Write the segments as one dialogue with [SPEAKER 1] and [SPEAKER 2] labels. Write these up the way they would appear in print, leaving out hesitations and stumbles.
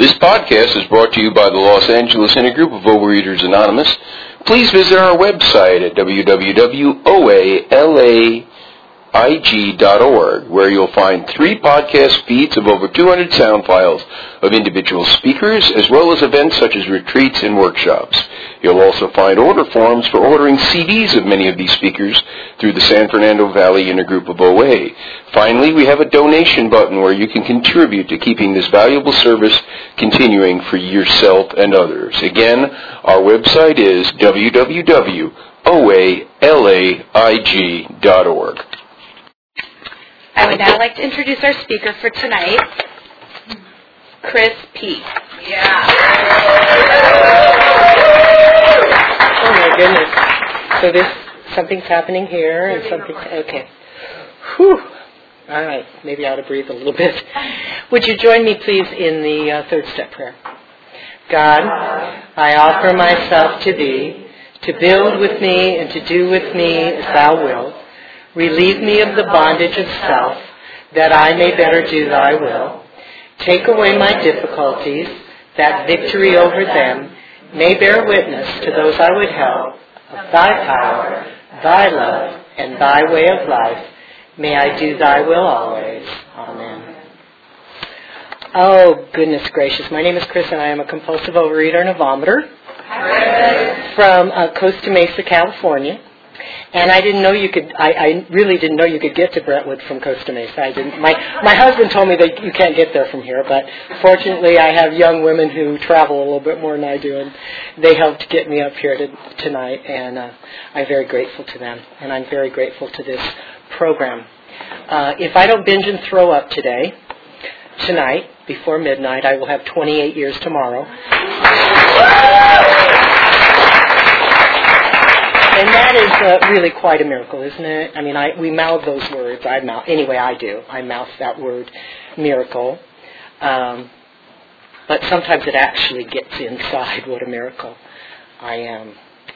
[SPEAKER 1] This podcast is brought to you by the Los Angeles Intergroup of Overeaters Anonymous. Please visit our website at www.oalaig.org, where you'll find 3 podcast feeds of over 200 sound files of individual speakers, as well as events such as retreats and workshops. You'll also find order forms for ordering CDs of many of these speakers through the San Fernando Valley Intergroup of OA. Finally, we have a donation button where you can contribute to keeping this valuable service continuing for yourself and others. Again, our website is www.oalaig.org.
[SPEAKER 2] I would now like to introduce our speaker for tonight, Chris P.
[SPEAKER 3] Yeah. Oh my goodness. So something's happening here and something, okay. Whew. All right, maybe I ought to breathe a little bit. Would you join me please in the third step prayer? God, I offer myself to Thee, to build with me and to do with me as Thou wilt. Relieve me of the bondage of self, that I may better do Thy will. Take away my difficulties, that victory over them may bear witness to those I would help of Thy power, Thy love, and Thy way of life. May I do Thy will always. Amen. Oh, goodness gracious. My name is Chris, and I am a compulsive overeater and a vomiter from Costa Mesa, California. And I didn't know you could, I really didn't know you could get to Brentwood from Costa Mesa. I didn't. My husband told me that you can't get there from here, but fortunately I have young women who travel a little bit more than I do, and they helped get me up here tonight, and I'm very grateful to them, and I'm very grateful to this program. If I don't binge and throw up tonight, before midnight, I will have 28 years tomorrow. And that is really quite a miracle, isn't it? I mean, we mouth those words. Anyway, I do. I mouth that word, miracle. But sometimes it actually gets inside what a miracle I am.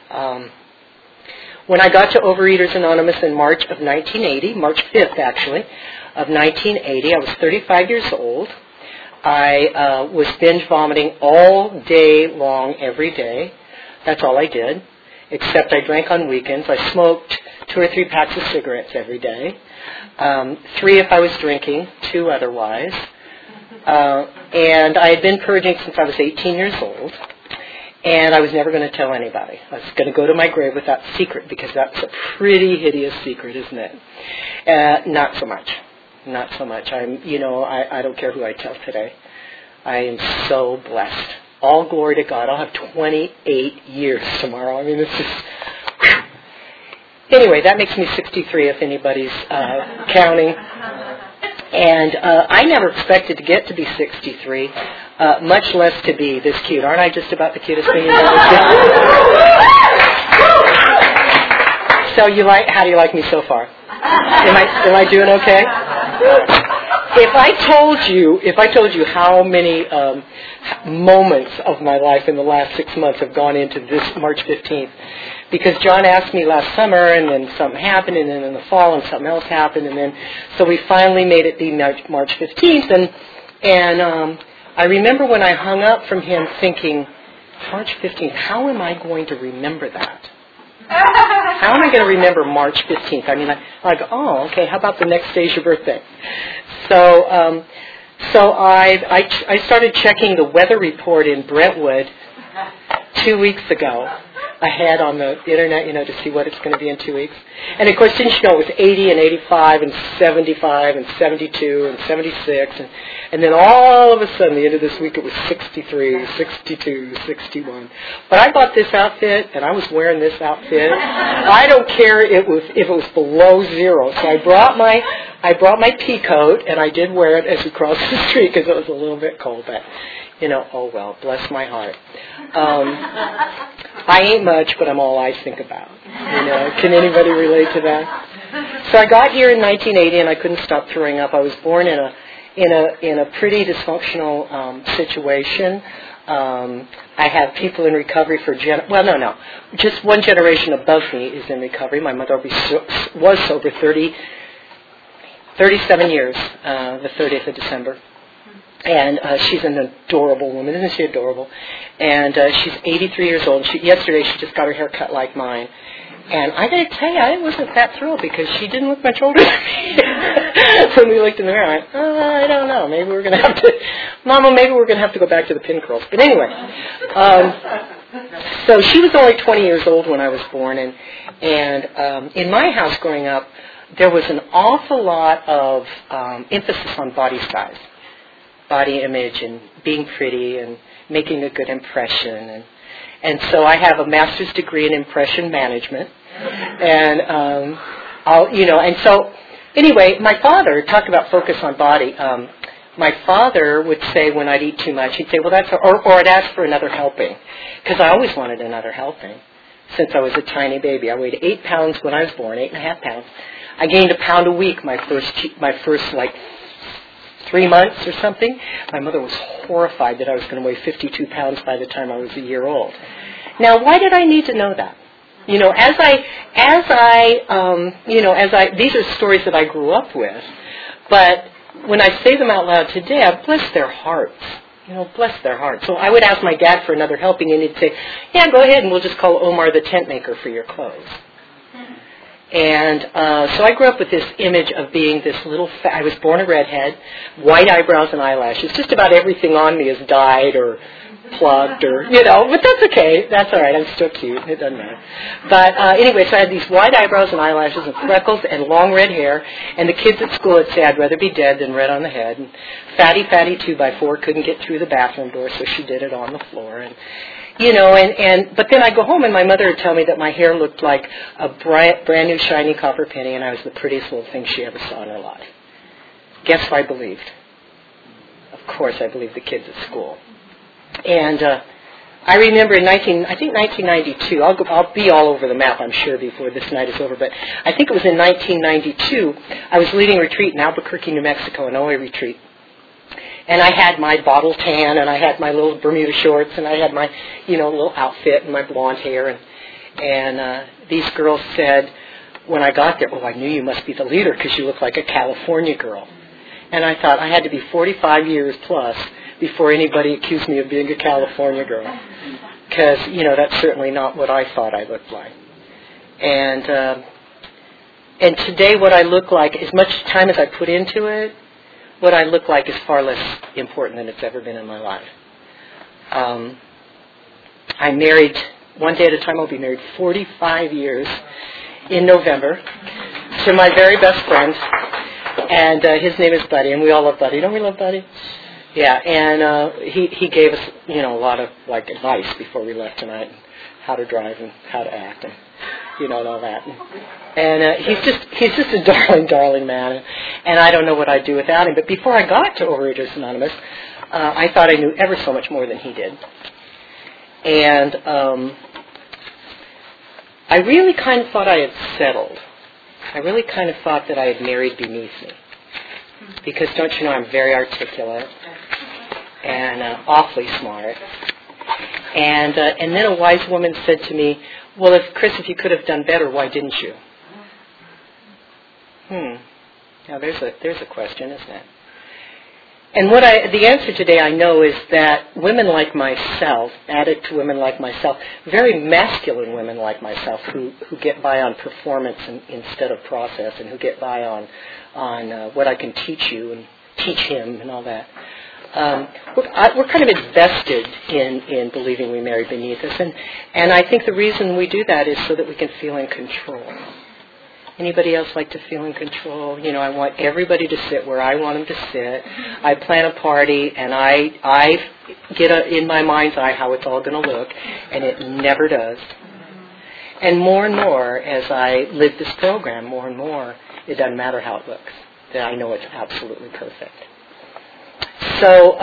[SPEAKER 3] When I got to Overeaters Anonymous in March of 1980, March 5th actually, of 1980, I was 35 years old. I was binge vomiting all day long, every day. That's all I did. Except I drank on weekends. I smoked 2 or 3 packs of cigarettes every day. 3 if I was drinking, 2 otherwise. And I had been purging since I was 18 years old. And I was never going to tell anybody. I was going to go to my grave with that secret, because that's a pretty hideous secret, isn't it? Not so much. Not so much. I don't care who I tell today. I am so blessed. All glory to God. I'll have 28 years tomorrow. I mean, it's just... Whew. Anyway, that makes me 63 if anybody's counting. And I never expected to get to be 63, much less to be this cute. Aren't I just about the cutest thing in the world? So how do you like me so far? Am I doing okay? If I told you how many moments of my life in the last 6 months have gone into this March 15th, because John asked me last summer, and then something happened, and then in the fall, and something else happened, and then so we finally made it be March 15th, and I remember when I hung up from him thinking, March 15th, how am I going to remember that? How am I going to remember March 15th? I mean, I go, oh, okay, how about the next day's your birthday? So I started checking the weather report in Brentwood 2 weeks ago ahead on the internet, to see what it's going to be in 2 weeks. And of course, didn't you know it was 80 and 85 and 75 and 72 and 76, and then all of a sudden, the end of this week, it was 63, 62, 61. But I bought this outfit, and I was wearing this outfit. I don't care if it was below 0. So I brought my pea coat, and I did wear it as we crossed the street because it was a little bit cold. But oh well, bless my heart. I ain't much, but I'm all I think about. Can anybody relate to that? So I got here in 1980, and I couldn't stop throwing up. I was born in a pretty dysfunctional situation. I have people in recovery for just one generation above me is in recovery. My mother was sober 37 years, the 30th of December. And she's an adorable woman. Isn't she adorable? And she's 83 years old. Yesterday she just got her hair cut like mine. And I got to tell you, I wasn't that thrilled because she didn't look much older than me. When we looked in the mirror, I went, I don't know. Maybe we're going to have to, Mama, maybe we're going to have to go back to the pin curls. But anyway, so she was only 20 years old when I was born. And in my house growing up, there was an awful lot of emphasis on body size, body image, and being pretty and making a good impression. And so I have a master's degree in impression management. And, and so anyway, my father talked about focus on body. My father would say when I'd eat too much, he'd say, well, or I'd ask for another helping, because I always wanted another helping since I was a tiny baby. I weighed 8 pounds when I was born, 8.5 pounds. I gained a pound a week my first 3 months or something. My mother was horrified that I was going to weigh 52 pounds by the time I was a year old. Now, why did I need to know that? These are stories that I grew up with, but when I say them out loud today, I bless their hearts. Bless their hearts. So I would ask my dad for another helping, and he'd say, yeah, go ahead, and we'll just call Omar the tent maker for your clothes. And so I grew up with this image of being this little I was born a redhead, white eyebrows and eyelashes. Just about everything on me is dyed or plugged or, but that's okay. That's all right. I'm still cute. It doesn't matter. But anyway, so I had these white eyebrows and eyelashes and freckles and long red hair. And the kids at school would say I'd rather be dead than red on the head. And Fatty 2x4 couldn't get through the bathroom door, so she did it on the floor. And but then I'd go home and my mother would tell me that my hair looked like a brand new shiny copper penny and I was the prettiest little thing she ever saw in her life. Guess what I believed? Of course I believed the kids at school. And I remember in 1992, I'll be all over the map, I'm sure, before this night is over, but I think it was in 1992, I was leading a retreat in Albuquerque, New Mexico, an OA retreat. And I had my bottle tan, and I had my little Bermuda shorts, and I had my, little outfit and my blonde hair. And these girls said, when I got there, I knew you must be the leader because you look like a California girl. And I thought I had to be 45 years plus before anybody accused me of being a California girl. Because, that's certainly not what I thought I looked like. And today what I look like, as much time as I put into it, what I look like is far less important than it's ever been in my life. I'm married, one day at a time. I'll be married 45 years in November to my very best friend. And his name is Buddy, and we all love Buddy. Don't we love Buddy? Yeah, and he gave us, a lot of, advice before we left tonight, how to drive and how to act and, and all that. And he's just a darling man, and I don't know what I'd do without him. But before I got to Overeaters Anonymous, I thought I knew ever so much more than he did. And I really kind of thought I had settled. I really kind of thought that I had married beneath me. Because don't you know, I'm very articulate and awfully smart. And then a wise woman said to me, well, if you could have done better, why didn't you? Now there's a question, isn't it? And the answer today I know is that women like myself, addict women like myself, very masculine women like myself, who get by on performance instead of process, and who get by on what I can teach you and teach him and all that. We're kind of invested in believing we marry beneath us, and I think the reason we do that is so that we can feel in control. Anybody else like to feel in control? I want everybody to sit where I want them to sit. I plan a party, and I get in my mind's eye how it's all going to look, and it never does. And more, as I live this program, more and more, it doesn't matter how it looks. That I know it's absolutely perfect. So,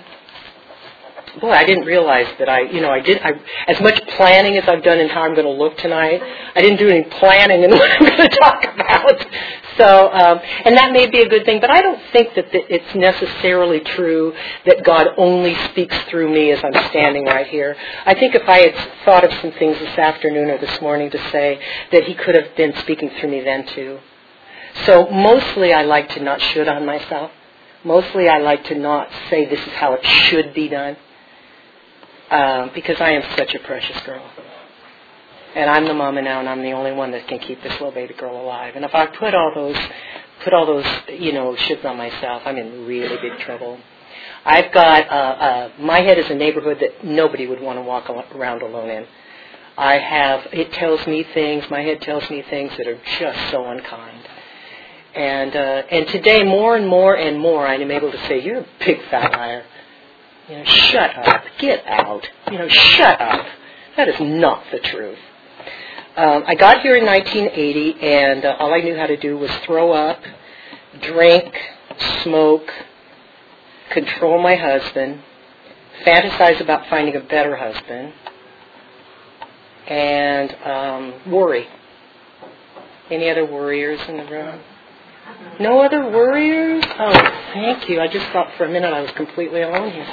[SPEAKER 3] I didn't realize that as much planning as I've done in how I'm going to look tonight, I didn't do any planning in what I'm going to talk about. So, and that may be a good thing, but I don't think that it's necessarily true that God only speaks through me as I'm standing right here. I think if I had thought of some things this afternoon or this morning to say, that he could have been speaking through me then too. So mostly I like to not should on myself. Mostly I like to not say this is how it should be done, because I am such a precious girl. And I'm the mama now, and I'm the only one that can keep this little baby girl alive. And if I put all those, shoulds on myself, I'm in really big trouble. I've got, my head is a neighborhood that nobody would want to walk around alone in. My head tells me things that are just so unkind. And today, more and more and more, I'm able to say, you're a big fat liar. Shut up. Get out. Shut up. That is not the truth. I got here in 1980, and all I knew how to do was throw up, drink, smoke, control my husband, fantasize about finding a better husband, and worry. Any other worriers in the room? No other worriers? Oh, thank you. I just thought for a minute I was completely alone here.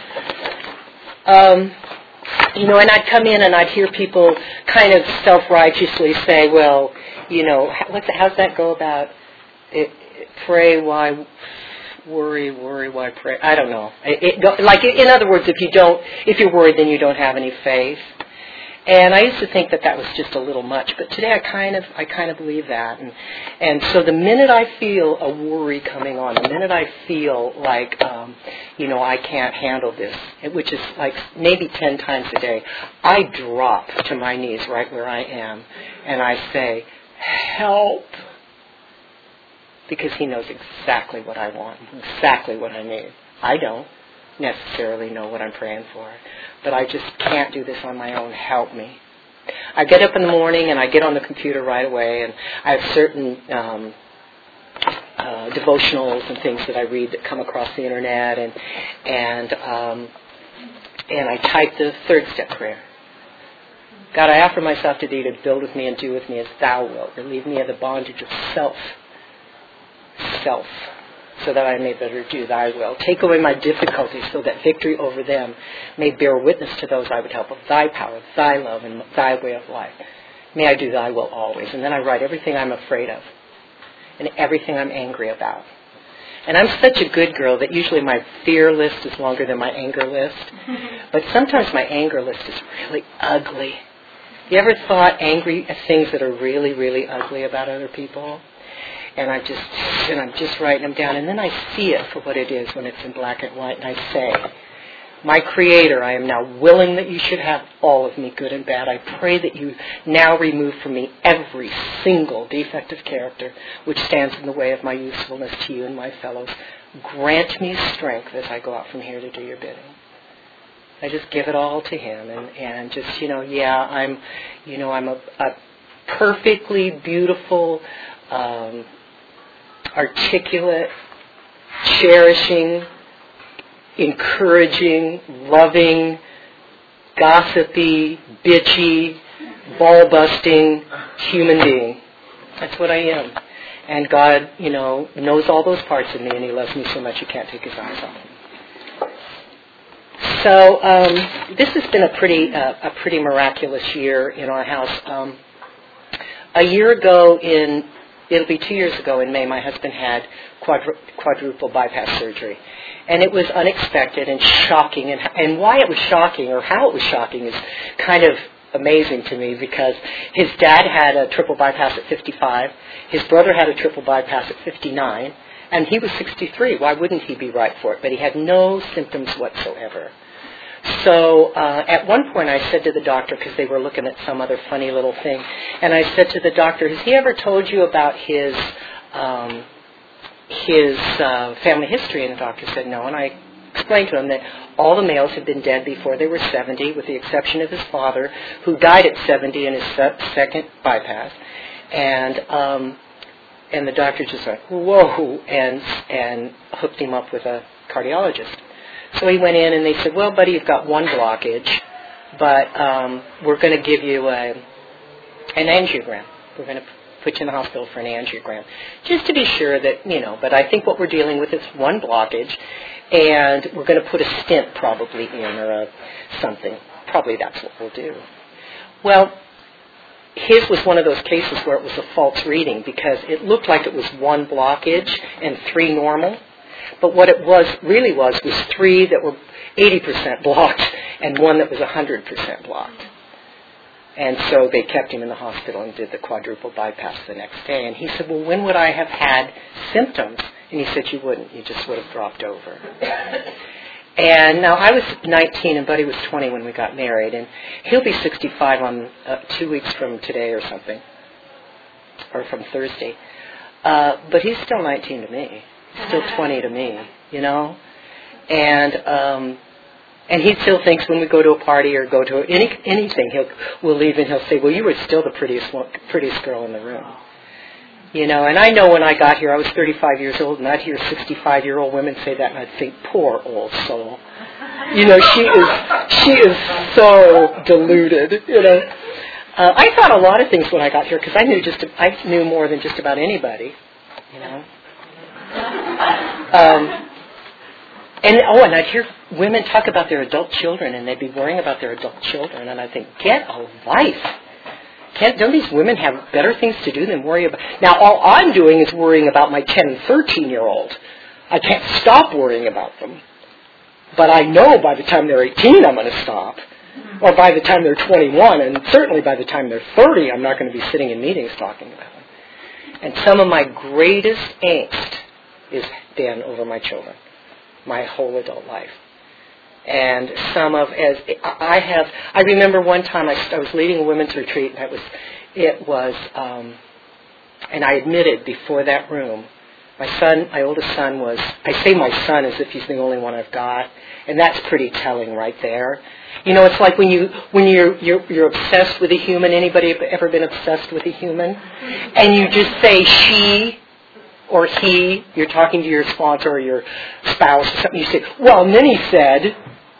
[SPEAKER 3] And I'd come in and I'd hear people kind of self-righteously say, well, how's that go about it, pray, why worry, why pray? I don't know. In other words, if you're worried, then you don't have any faith. And I used to think that was just a little much, but today I kind of believe that. And so the minute I feel a worry coming on, the minute I feel like I can't handle this, which is like maybe 10 times a day, I drop to my knees right where I am, and I say, help, because he knows exactly what I want, exactly what I need. I don't necessarily know what I'm praying for, but I just can't do this on my own. Help me. I get up in the morning and I get on the computer right away, and I have certain devotionals and things that I read that come across the internet, and I type the third step prayer. God, I offer myself to Thee to build with me and do with me as Thou wilt. Relieve me of the bondage of self, so that I may better do Thy will. Take away my difficulties so that victory over them may bear witness to those I would help of Thy power, Thy love, and Thy way of life. May I do Thy will always. And then I write everything I'm afraid of and everything I'm angry about. And I'm such a good girl that usually my fear list is longer than my anger list. But sometimes my anger list is really ugly. You ever thought angry at things that are really, really ugly about other people? And I'm just writing them down, and then I see it for what it is when it's in black and white, and I say, my Creator, I am now willing that you should have all of me, good and bad. I pray that you now remove from me every single defective character which stands in the way of my usefulness to you and my fellows. Grant me strength as I go out from here to do your bidding. I just give it all to Him, and just, I'm a perfectly beautiful, articulate, cherishing, encouraging, loving, gossipy, bitchy, ball-busting human being. That's what I am. And God, knows all those parts of me, and He loves me so much He can't take His eyes off me. So this has been a pretty miraculous year in our house. A year ago it'll be 2 years ago in May, my husband had quadruple bypass surgery. And it was unexpected and shocking. And why it was shocking, or how it was shocking, is kind of amazing to me, because his dad had a triple bypass at 55. His brother had a triple bypass at 59. And he was 63. Why wouldn't he be right for it? But he had no symptoms whatsoever. So at one point I said to the doctor, because they were looking at some other funny little thing, and I said to the doctor, has he ever told you about his family history? And the doctor said no. And I explained to him that all the males had been dead before they were 70, with the exception of his father, who died at 70 in his second bypass. And the doctor just went, whoa, and hooked him up with a cardiologist. So he went in and they said, well, buddy, you've got one blockage, but we're going to give you an angiogram. We're going to put you in the hospital for an angiogram, just to be sure that, but I think what we're dealing with is one blockage, and we're going to put a stent probably in, or something. Probably that's what we'll do. Well, his was one of those cases where it was a false reading, because it looked like it was one blockage and 3 normal. But what it really was 3 that were 80% blocked and 1 that was 100% blocked. And so they kept him in the hospital and did the quadruple bypass the next day. And he said, well, when would I have had symptoms? And he said, you wouldn't. You just would have dropped over. And now I was 19 and Buddy was 20 when we got married. And he'll be 65 on 2 weeks from today or something. Or from Thursday. But he's still 19 to me. Still 20 to me, you know? And he still thinks when we go to a party or go to anything, we'll leave and he'll say, well, you were still the prettiest girl in the room. You know, and I know when I got here, I was 35 years old, and I'd hear 65-year-old women say that, and I'd think, poor old soul. You know, she is so deluded, you know. I thought a lot of things when I got here, because I knew more than just about anybody, you know. And I'd hear women talk about their adult children, and they'd be worrying about their adult children, and I'd think, get a life. Don't these women have better things to do than worry about? Now, all I'm doing is worrying about my 10 and 13-year-old. I can't stop worrying about them. But I know by the time they're 18, I'm going to stop. Or by the time they're 21, and certainly by the time they're 30, I'm not going to be sitting in meetings talking about them. And some of my greatest angst is then over my children. My whole adult life. And I remember one time I was leading a women's retreat, and and I admitted before that room, my oldest son was, I say my son as if he's the only one I've got, and that's pretty telling right there. You know, it's like when you're obsessed with a human. Anybody ever been obsessed with a human? And you just say she or he, you're talking to your sponsor or your spouse or something, you say, well, and then he said,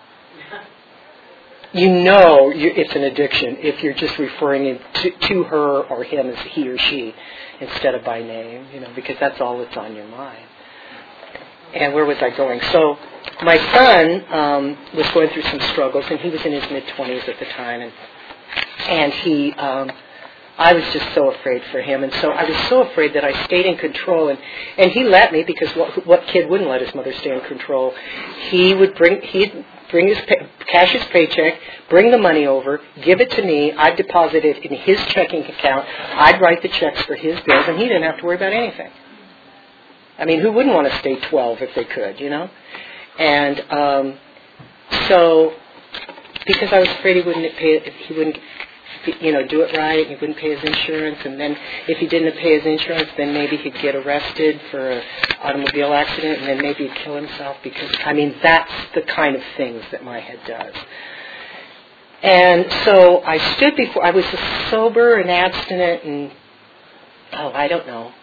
[SPEAKER 3] you know it's an addiction if you're just referring to her or him as he or she instead of by name, you know, because that's all that's on your mind. And where was I going? So my son was going through some struggles, and he was in his mid-20s at the time, and he... I was just so afraid for him, and so I was so afraid that I stayed in control, and he let me, because what kid wouldn't let his mother stay in control? He'd bring cash his paycheck, bring the money over, give it to me, I'd deposit it in his checking account, I'd write the checks for his bills, and he didn't have to worry about anything. I mean, who wouldn't want to stay 12 if they could, you know? And so, because I was afraid he wouldn't do it right, he wouldn't pay his insurance, and then if he didn't pay his insurance, then maybe he'd get arrested for an automobile accident, and then maybe he'd kill himself, because, I mean, that's the kind of things that my head does. And so I stood before, I was sober and abstinent, and, I don't know,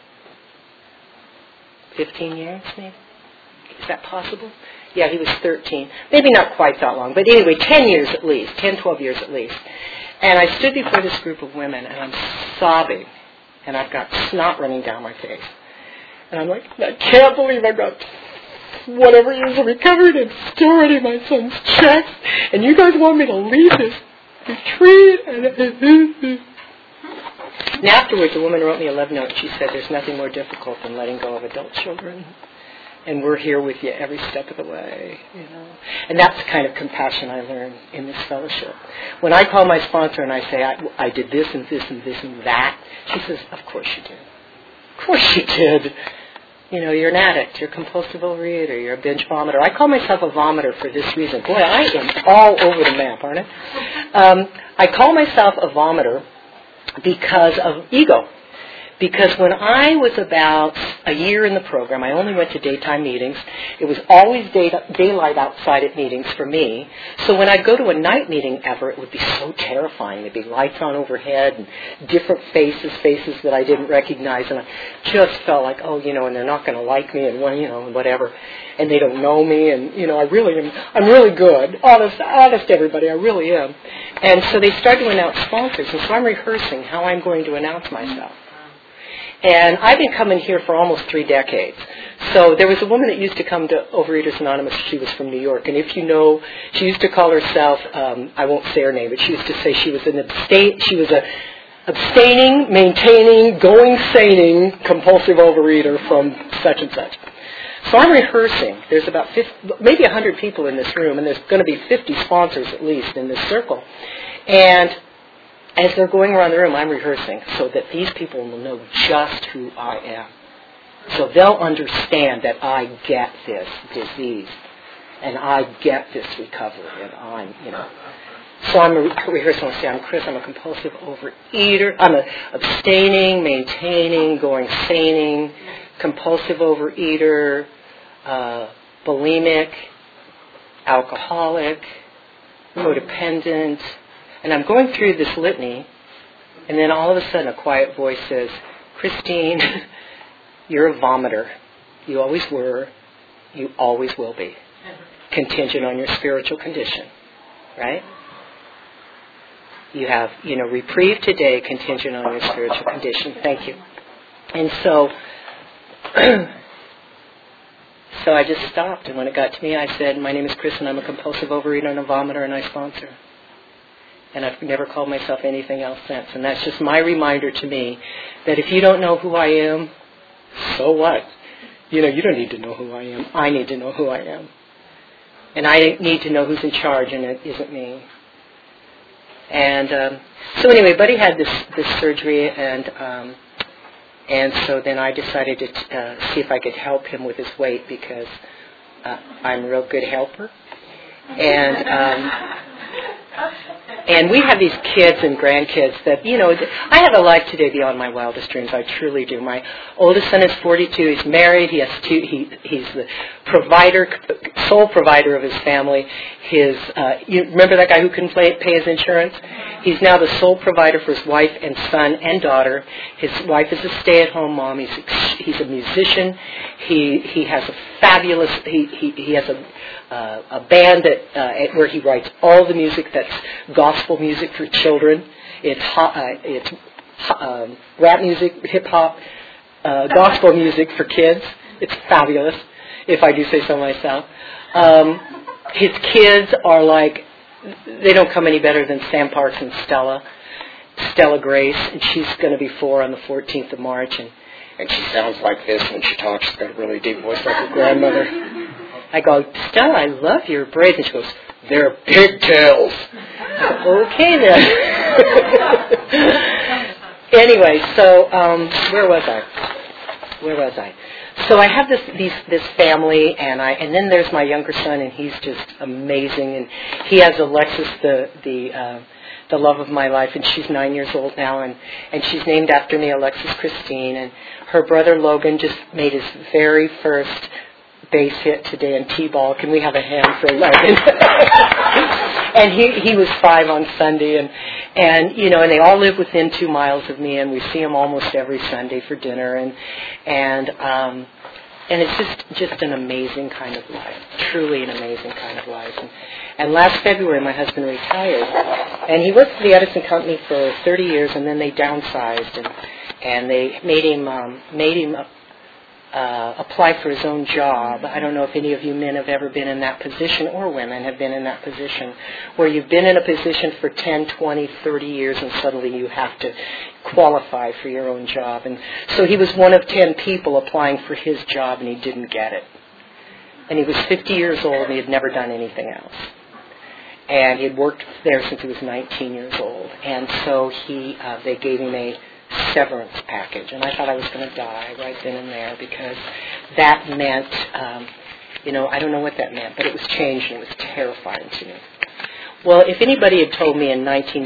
[SPEAKER 3] 15 years maybe? Is that possible? Yeah, he was 13. Maybe not quite that long, but anyway, 10 years at least, 10, 12 years at least. And I stood before this group of women, and I'm sobbing, and I've got snot running down my face. And I'm like, I can't believe I've got whatever years of recovery and still writing my son's checks, and you guys want me to leave this retreat? And afterwards, a woman wrote me a love note. She said, there's nothing more difficult than letting go of adult children. And we're here with you every step of the way, you know. And that's the kind of compassion I learned in this fellowship. When I call my sponsor and I say, I did this and this and this and that, she says, of course you did. Of course you did. You know, you're an addict, you're a compulsive overeater, you're a binge vomiter. I call myself a vomiter for this reason. Boy, I am all over the map, aren't I? I call myself a vomiter because of ego. Because when I was about a year in the program, I only went to daytime meetings. It was always daylight outside at meetings for me. So when I'd go to a night meeting ever, it would be so terrifying. There'd be lights on overhead and different faces that I didn't recognize. And I just felt like, and they're not going to like me and, whatever. And they don't know me. And, I really am. I'm really good. Honest, everybody, I really am. And so they started to announce sponsors. And so I'm rehearsing how I'm going to announce myself. And I've been coming here for almost 3 decades. So there was a woman that used to come to Overeaters Anonymous. She was from New York. And if you know, she used to call herself, I won't say her name, but she used to say she was a abstaining, maintaining, going saning compulsive overeater from such and such. So I'm rehearsing. There's about 50, maybe 100 people in this room, and there's going to be 50 sponsors at least in this circle. And as they're going around the room, I'm rehearsing so that these people will know just who I am. So they'll understand that I get this disease, and I get this recovery, and I'm, So I'm rehearsing. I say, I'm Chris. I'm a compulsive overeater. I'm abstaining, maintaining, going saning, compulsive overeater, bulimic, alcoholic, codependent. And I'm going through this litany, and then all of a sudden a quiet voice says, Christine, you're a vomiter. You always were. You always will be. Contingent on your spiritual condition. Right? You have, reprieve today, contingent on your spiritual condition. Thank you. And so I just stopped, and when it got to me, I said, my name is Chris, and I'm a compulsive overeater and a vomiter, and I sponsor. And I've never called myself anything else since. And that's just my reminder to me that if you don't know who I am, so what? You don't need to know who I am. I need to know who I am. And I need to know who's in charge, and it isn't me. And so anyway, Buddy had this surgery, and so then I decided to see if I could help him with his weight, because I'm a real good helper. And we have these kids and grandkids that, I have a life today beyond my wildest dreams. I truly do. My oldest son is 42. He's married. He has two. He's the sole provider of his family. You remember that guy who couldn't pay his insurance? He's now the sole provider for his wife and son and daughter. His wife is a stay-at-home mom. He's a musician. He has a fabulous. He has a band where he writes all the music that's gospel music for children. It's rap music, hip hop, gospel music for kids. It's fabulous, if I do say so myself. His kids are like, they don't come any better than Sam Parks and Stella Grace, and she's going to be 4 on the 14th of March, and she sounds like this when she talks. She's got a really deep voice like her grandmother. I go, Stella, I love your braids. And she goes, they're pigtails. Okay, then. Anyway, so where was I? So I have this family, and then there's my younger son, and he's just amazing. And he has Alexis, the love of my life, and she's 9 years old now, and she's named after me, Alexis Christine. And her brother Logan just made his very first bass hit today in T-ball. Can we have a hand for Logan? And he was 5 on Sunday, and they all live within 2 miles of me, and we see them almost every Sunday for dinner, and it's just an amazing kind of life, truly an amazing kind of life. And last February, my husband retired, and he worked for the Edison Company for 30 years, and then they downsized, and they made him apply for his own job. I don't know if any of you men have ever been in that position, or women have been in that position, where you've been in a position for 10, 20, 30 years, and suddenly you have to qualify for your own job. And so he was one of 10 people applying for his job, and he didn't get it. And he was 50 years old, and he had never done anything else. And he had worked there since he was 19 years old. And so they gave him a severance package, and I thought I was going to die right then and there, because that meant, I don't know what that meant, but it was change, and it was terrifying to me. Well, if anybody had told me in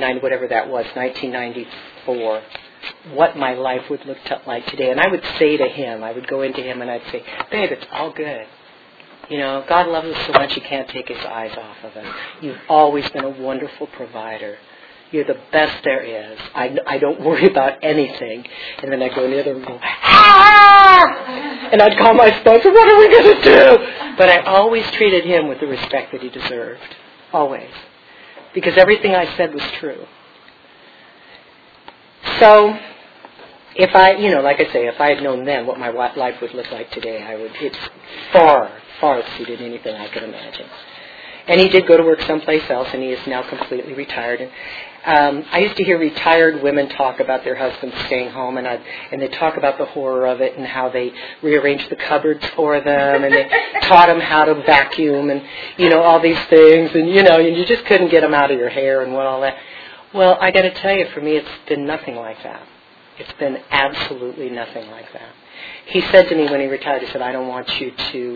[SPEAKER 3] 1994, what my life would look like today, and I would say to him, I would go into him and I'd say, babe, it's all good. God loves us so much He can't take His eyes off of us. You've always been a wonderful provider. You're the best there is. I don't worry about anything. And then I'd go in the other room and go, ah! And I'd call my sponsor, what are we going to do? But I always treated him with the respect that he deserved. Always. Because everything I said was true. So, if I, like I say, if I had known then what my life would look like today, it's far, far exceeded anything I could imagine. And he did go to work someplace else, and he is now completely retired. And I used to hear retired women talk about their husbands staying home, and they talk about the horror of it and how they rearranged the cupboards for them, and they taught them how to vacuum, and all these things, and you just couldn't get them out of your hair and all that. Well, I got to tell you, for me, it's been nothing like that. It's been absolutely nothing like that. He said to me when he retired, he said, I don't want you to,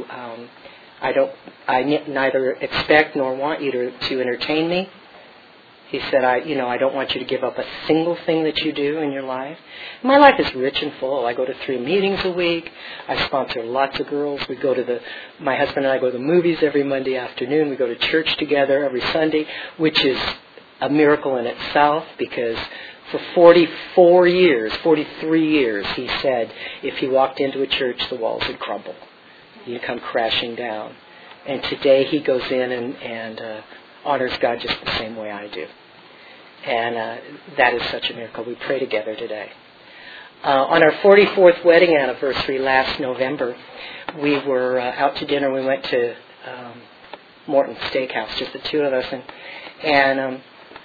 [SPEAKER 3] I neither expect nor want you to entertain me. He said, I don't want you to give up a single thing that you do in your life. My life is rich and full. I go to 3 meetings a week. I sponsor lots of girls. My husband and I go to the movies every Monday afternoon. We go to church together every Sunday, which is a miracle in itself, because for 43 years, he said, if he walked into a church, the walls would crumble. He'd come crashing down. And today he goes in and honors God just the same way I do. And that is such a miracle. We pray together today. On our 44th wedding anniversary last November, we were out to dinner. We went to Morton's Steakhouse, just the two of us. And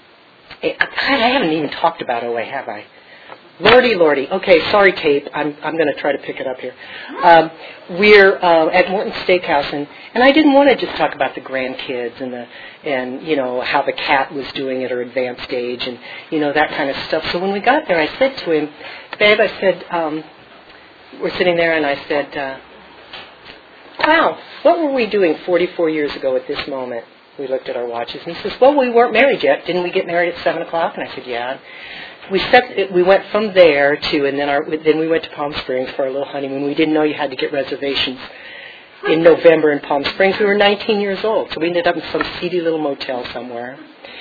[SPEAKER 3] I haven't even talked about OA, have I? Lordy. Okay, sorry, tape. I'm going to try to pick it up here. We're at Morton's Steakhouse, and I didn't want to just talk about the grandkids and how the cat was doing at her advanced age and that kind of stuff. So when we got there, I said to him, "Babe," I said, we're sitting there, and I said, "Wow, what were we doing 44 years ago at this moment?" We looked at our watches, and he says, "Well, we weren't married yet. Didn't we get married at 7 o'clock?" And I said, "Yeah." We went from there to, and then we went to Palm Springs for our little honeymoon. We didn't know you had to get reservations in November in Palm Springs. We were 19 years old, so we ended up in some seedy little motel somewhere.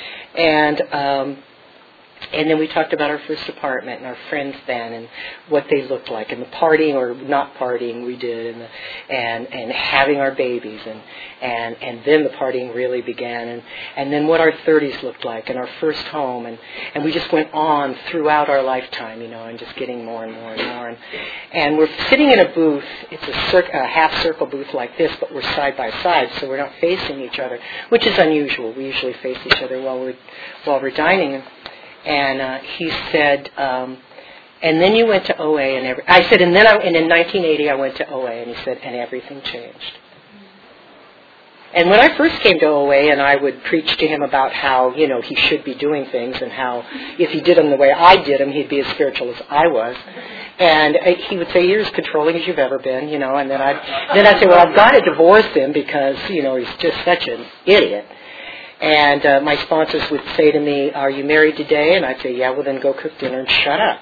[SPEAKER 3] And then we talked about our first apartment and our friends then and what they looked like and the partying or not partying we did and having our babies and then the partying really began and then what our 30s looked like and our first home and we just went on throughout our lifetime, and just getting more and more and more. And we're sitting in a booth. It's a half circle booth like this, but we're side by side, so we're not facing each other, which is unusual. We usually face each other while we're dining. And he said, and then you went to OA and I said, and in 1980 I went to OA, and he said, and everything changed. And when I first came to OA and I would preach to him about how, he should be doing things and how if he did them the way I did them, he'd be as spiritual as I was. And he would say, "You're as controlling as you've ever been," and then I'd say, "Well, I've got to divorce him because, he's just such an idiot." And my sponsors would say to me, "Are you married today?" And I'd say, "Yeah." "Well, then go cook dinner and shut up,"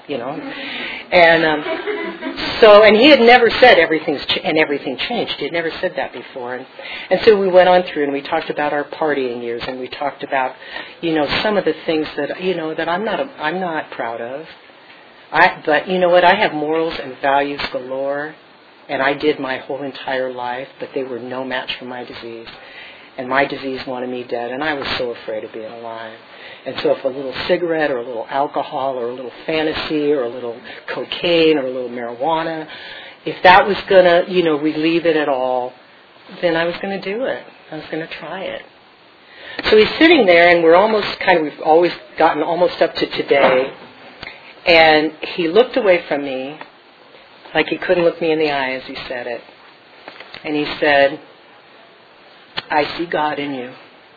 [SPEAKER 3] And he had never said everything changed. He had never said that before. And so we went on through and we talked about our partying years and we talked about, some of the things that, that I'm not proud of. But you know what? I have morals and values galore, and I did my whole entire life, but they were no match for my disease. And my disease wanted me dead, and I was so afraid of being alive. And so if a little cigarette or a little alcohol or a little fantasy or a little cocaine or a little marijuana, if that was going to, relieve it at all, then I was going to do it. I was going to try it. So he's sitting there, and we've always gotten almost up to today, and he looked away from me like he couldn't look me in the eye as he said it. And he said, "I see God in you."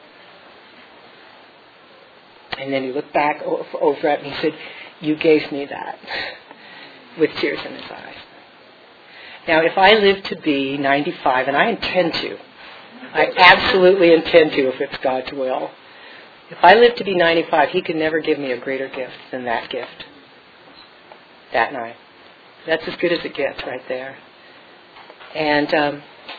[SPEAKER 3] And then he looked back over at me and he said, "You gave me that," with tears in his eyes. Now, if I live to be 95, and I intend to, I absolutely intend to if it's God's will. If I live to be 95, he could never give me a greater gift than that gift. That night. That's as good as it gets right there. And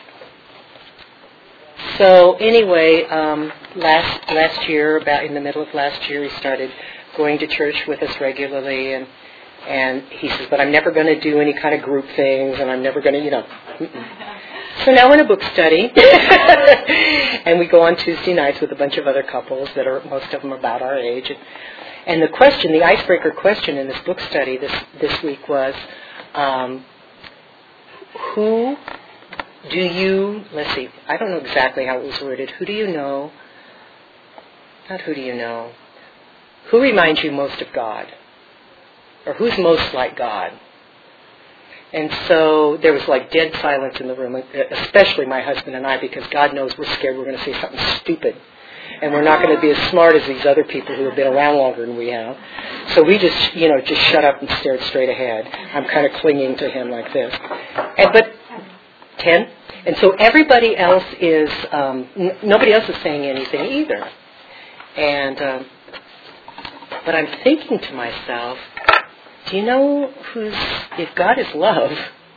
[SPEAKER 3] so anyway, last year, about in the middle of last year, he started going to church with us regularly, and he says, "But I'm never going to do any kind of group things, and I'm never going to, So now we're in a book study, and we go on Tuesday nights with a bunch of other couples that are, most of them about our age, and the icebreaker question in this book study this week was, let's see, I don't know exactly how it was worded. Who do you know? Not who do you know. Who reminds you most of God? Or who's most like God? And so there was like dead silence in the room, especially my husband and I, because God knows we're scared we're going to say something stupid. And we're not going to be as smart as these other people who have been around longer than we have. So we just shut up and stared straight ahead. I'm kind of clinging to him like this. But 10? And so everybody else is, nobody else is saying anything either. And, but I'm thinking to myself, do you know if God is love,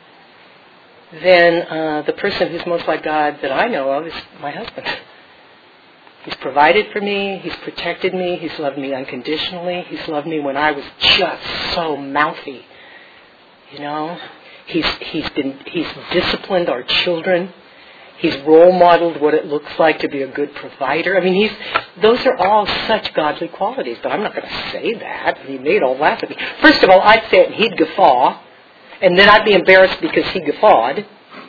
[SPEAKER 3] then the person who's most like God that I know of is my husband. He's provided for me. He's protected me. He's loved me unconditionally. He's loved me when I was just so mouthy. He's disciplined our children. He's role modeled what it looks like to be a good provider. I mean, those are all such godly qualities, but I'm not going to say that. He made all laugh at me. First of all, I'd say it and he'd guffaw, and then I'd be embarrassed because he guffawed.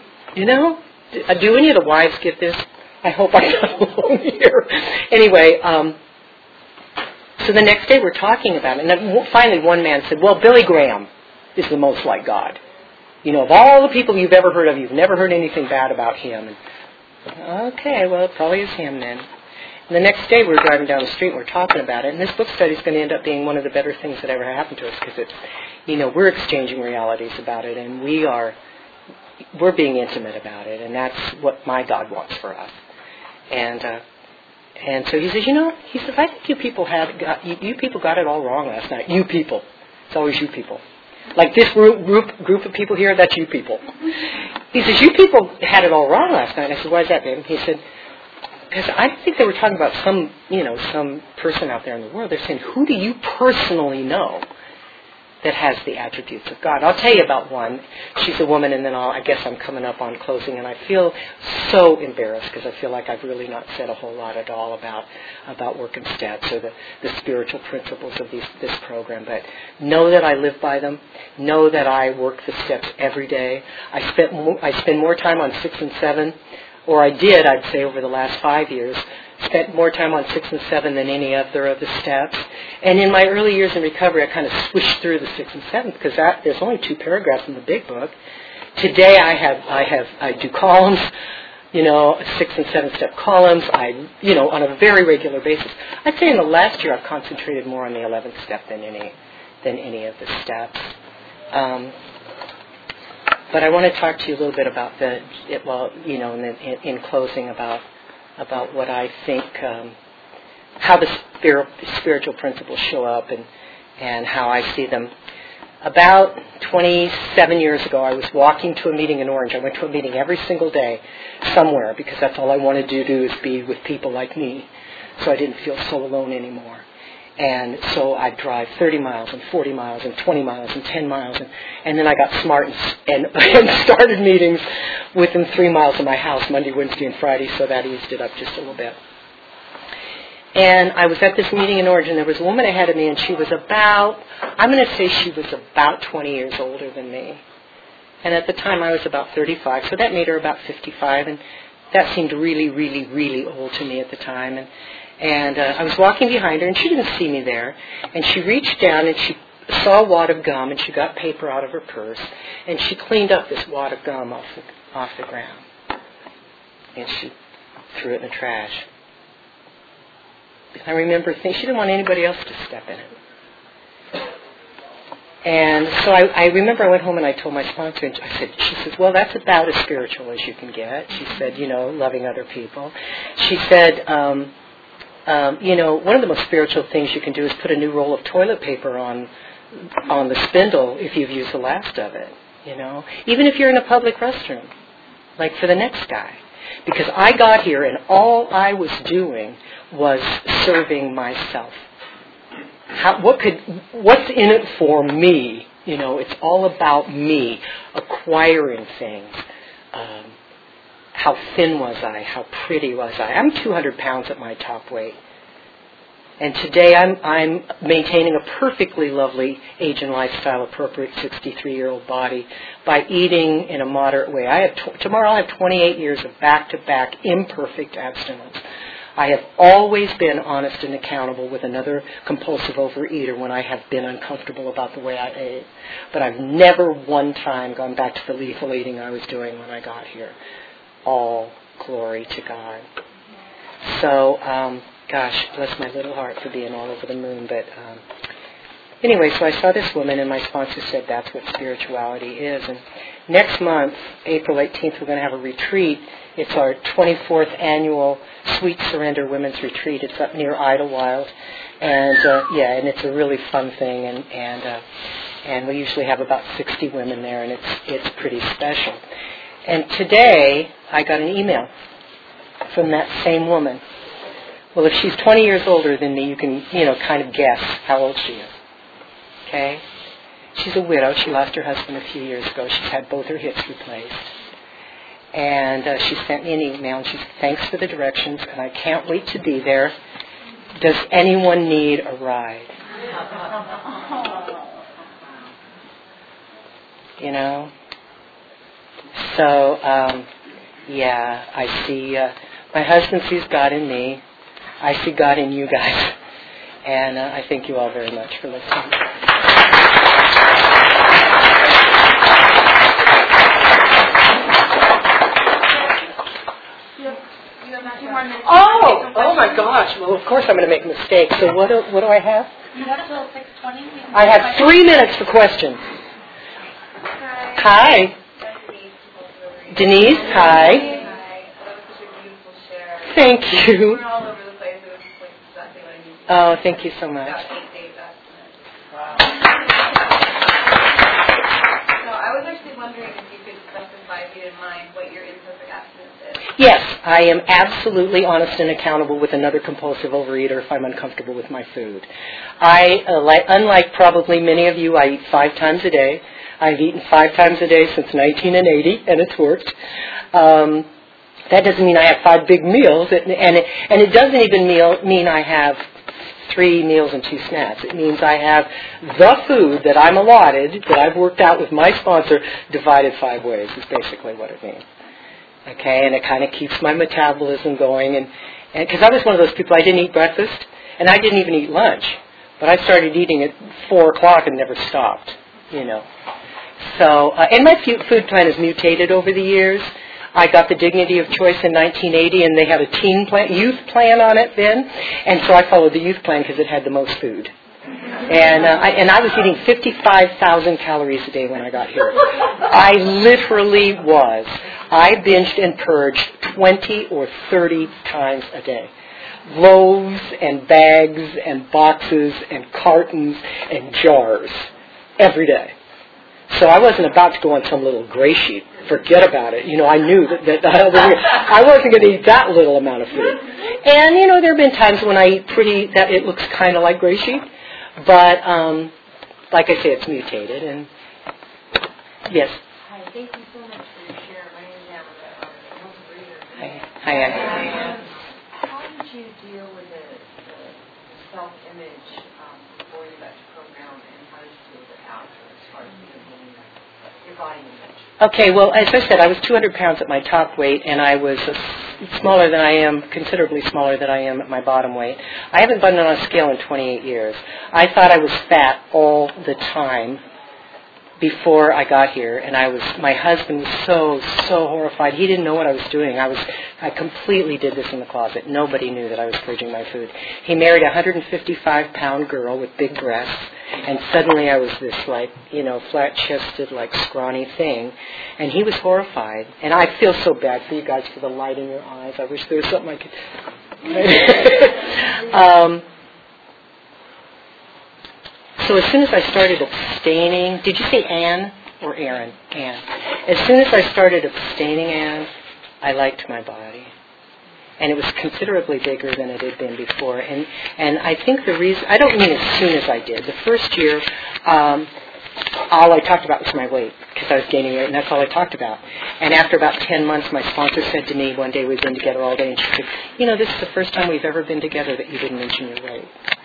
[SPEAKER 3] Do any of the wives get this? I hope I'm not alone here. Anyway, so the next day we're talking about it, and then finally one man said, well, Billy Graham is the most like God. Of all the people you've ever heard of, you've never heard anything bad about him. And, okay, well, it probably is him then. And the next day we're driving down the street and we're talking about it, and this book study is going to end up being one of the better things that ever happened to us, because it's, we're exchanging realities about it, and we're being intimate about it, and that's what my God wants for us. And so he says, I think you people got it all wrong last night. You people. It's always you people. Like this group of people here, that's you people. He says, you people had it all wrong last night. I said, why is that, babe? He said, because I think they were talking about some person out there in the world. They're saying, who do you personally know that has the attributes of God? I'll tell you about one. She's a woman, and then I guess I'm coming up on closing, and I feel so embarrassed because I feel like I've really not said a whole lot at all about work and steps or the spiritual principles of this program. But know that I live by them. Know that I work the steps every day. I spend more time on 6 and 7, or I did, I'd say, over the last 5 years. Spent more time on 6 and 7 than any other of the steps. And in my early years in recovery, I kind of swished through the 6 and 7 because there's only 2 paragraphs in the big book. Today I do columns, 6 and 7 step columns. On a very regular basis. I'd say in the last year I've concentrated more on the 11th step than any of the steps. But I want to talk to you a little bit about in closing about what I think, how the spiritual principles show up and how I see them. About 27 years ago, I was walking to a meeting in Orange. I went to a meeting every single day somewhere because that's all I wanted to do is be with people like me, so I didn't feel so alone anymore. And so I'd drive 30 miles and 40 miles and 20 miles and 10 miles. And then I got smart and started meetings within 3 miles of my house, Monday, Wednesday, and Friday, so that eased it up just a little bit. And I was at this meeting in Orange, and there was a woman ahead of me, and she was about 20 years older than me. And at the time I was about 35, so that made her about 55, and that seemed really, really, really old to me at the time. And I was walking behind her, and she didn't see me there. And she reached down, and she saw a wad of gum, and she got paper out of her purse, and she cleaned up this wad of gum off the ground. And she threw it in the trash. And I remember thinking, she didn't want anybody else to step in it. And so I remember I went home and I told my sponsor, and she says, well, that's about as spiritual as you can get. She said, loving other people. She said, one of the most spiritual things you can do is put a new roll of toilet paper on the spindle if you've used the last of it, even if you're in a public restroom, like for the next guy. Because I got here and all I was doing was serving myself. What's in it for me? It's all about me acquiring things. How thin was I? How pretty was I? I'm 200 pounds at my top weight. And today I'm maintaining a perfectly lovely age and lifestyle appropriate 63-year-old body by eating in a moderate way. Tomorrow I'll have 28 years of back-to-back imperfect abstinence. I have always been honest and accountable with another compulsive overeater when I have been uncomfortable about the way I ate. But I've never one time gone back to the lethal eating I was doing when I got here. All glory to God. So, gosh, bless my little heart for being all over the moon. But anyway, so I saw this woman, and my sponsor said that's what spirituality is. And next month, April 18th, we're going to have a retreat. It's our 24th annual Sweet Surrender Women's Retreat. It's up near Idlewild. And, and it's a really fun thing. And we usually have about 60 women there, and it's pretty special. And today, I got an email from that same woman. Well, if she's 20 years older than me, you can, kind of guess how old she is. Okay? She's a widow. She lost her husband a few years ago. She's had both her hips replaced. And she sent me an email, and she said, thanks for the directions, and I can't wait to be there. Does anyone need a ride? So, I see, my husband sees God in me. I see God in you guys. And I thank you all very much for listening. Oh my gosh. Well, of course I'm going to make a mistake. So what do I have?
[SPEAKER 2] You have till 6:20.
[SPEAKER 3] I have 3 minutes for questions. Hi. Denise, hi.
[SPEAKER 4] Hi. That was such a beautiful share.
[SPEAKER 3] Thank you.
[SPEAKER 4] We were all over the place. It was just like exactly what I needed.
[SPEAKER 3] Oh, thank you so much.
[SPEAKER 4] About 8 days estimate. Wow. So I was actually wondering if you could specify, if you didn't mind, what your imperfect abstinence is.
[SPEAKER 3] Yes, I am absolutely honest and accountable with another compulsive overeater if I'm uncomfortable with my food. Unlike probably many of you, I eat 5 times a day. I've eaten 5 times a day since 1980, and it's worked. That doesn't mean I have 5 big meals, and it doesn't even mean I have 3 meals and 2 snacks. It means I have the food that I'm allotted, that I've worked out with my sponsor, divided 5 ways, is basically what it means. Okay, and it kind of keeps my metabolism going, and because I was one of those people, I didn't eat breakfast, and I didn't even eat lunch, but I started eating at 4 o'clock and never stopped, So, and my food plan has mutated over the years. I got the Dignity of Choice in 1980, and they had a youth plan on it then, and so I followed the youth plan because it had the most food. And I was eating 55,000 calories a day when I got here. I literally was. I binged and purged 20 or 30 times a day. Loaves and bags and boxes and cartons and jars every day. So I wasn't about to go on some little gray sheet. Forget about it. I knew that I wasn't going to eat that little amount of food. And, there have been times when I eat that it looks kind of like gray sheet. But, like I say, it's mutated. And yes.
[SPEAKER 4] Hi, thank you so much for your share. My name is Amber. I'm a breeder.
[SPEAKER 3] Hi, Anne.
[SPEAKER 4] How did you deal with the self-image before you got to program, and how did you deal with it after, as far as your body image?
[SPEAKER 3] Okay, well, as I said, I was 200 pounds at my top weight, and I was smaller than I am, considerably smaller than I am at my bottom weight. I haven't been on a scale in 28 years. I thought I was fat all the time before I got here, and my husband was so horrified. He didn't know what I was doing. I completely did this in the closet. Nobody knew that I was purging my food. He married a 155-pound girl with big breasts, and suddenly I was this flat-chested, scrawny thing, and he was horrified. And I feel so bad for you guys for the light in your eyes. I wish there was something I could... So as soon as I started abstaining, did you say Anne or Aaron? Anne. As soon as I started abstaining, Anne, I liked my body. And it was considerably bigger than it had been before. And I think the reason, I don't mean as soon as I did. The first year, all I talked about was my weight, because I was gaining weight, and that's all I talked about. And after about 10 months, my sponsor said to me, one day we'd been together all day, and she said, this is the first time we've ever been together that you didn't mention your weight.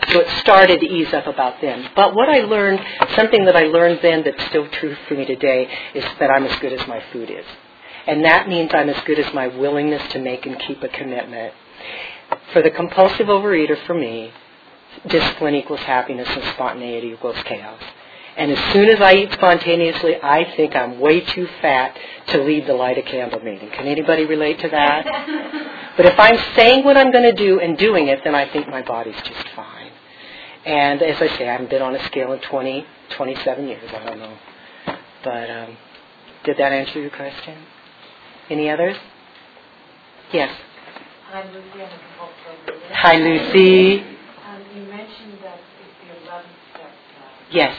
[SPEAKER 3] So it started to ease up about then. But what I learned, something that I learned then that's still true for me today, is that I'm as good as my food is. And that means I'm as good as my willingness to make and keep a commitment. For the compulsive overeater, for me, discipline equals happiness and spontaneity equals chaos. And as soon as I eat spontaneously, I think I'm way too fat to lead the light a candle meeting. Can anybody relate to that? But if I'm saying what I'm going to do and doing it, then I think my body's just fine. And as I say, I haven't been on a scale in 27 years. I don't know. But did that answer your question? Any others? Yes.
[SPEAKER 4] Hi, Lucy. I'm a compulsive overeater.
[SPEAKER 3] Hi, Lucy.
[SPEAKER 4] You mentioned that it's the 11th step.
[SPEAKER 3] Yes.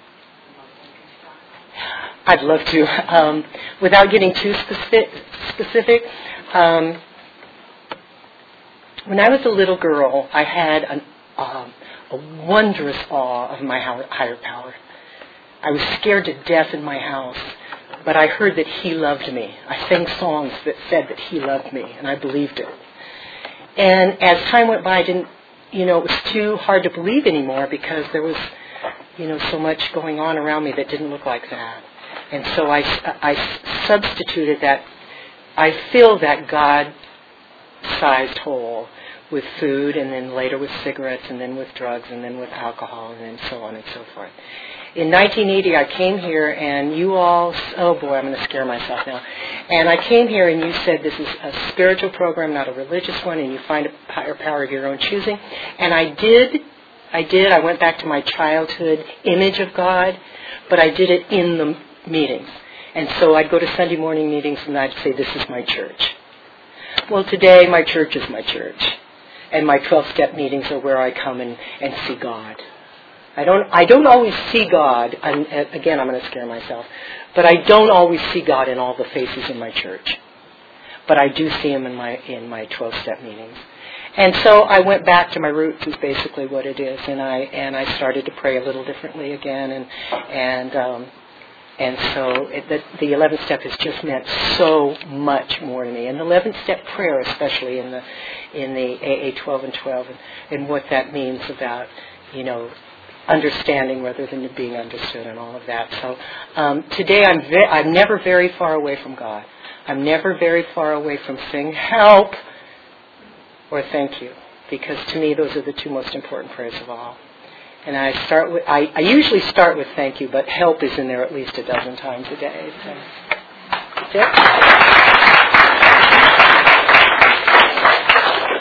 [SPEAKER 3] I'd love to. Without getting too specific, when I was a little girl, I had a wondrous awe of my higher power. I was scared to death in my house, but I heard that He loved me. I sang songs that said that He loved me, and I believed it. And as time went by, it was too hard to believe anymore because there was, so much going on around me that didn't look like that. And so I substituted that. I filled that God-sized hole with food, and then later with cigarettes, and then with drugs, and then with alcohol, and then so on and so forth. In 1980, I came here, and you all, oh boy, I'm going to scare myself now. And I came here, and you said this is a spiritual program, not a religious one, and you find a higher power of your own choosing. And I did. I went back to my childhood image of God, but I did it in the meetings. And so I'd go to Sunday morning meetings, and I'd say, this is my church. Well, today, my church is my church. And my 12-step meetings are where I come and see God. I don't always see God, and again, I'm going to scare myself, but I don't always see God in all the faces in my church. But I do see Him in my 12-step meetings. And so I went back to my roots is basically what it is, and I started to pray a little differently again, and so the 11th step has just meant so much more to me. And the 11th step prayer, especially in the AA 12 and 12, and what that means about, understanding rather than being understood and all of that. So today I'm never very far away from God. I'm never very far away from saying help or thank you, because to me those are the two most important prayers of all. And I usually start with thank you, but help is in there at least a dozen times a day. So that's it.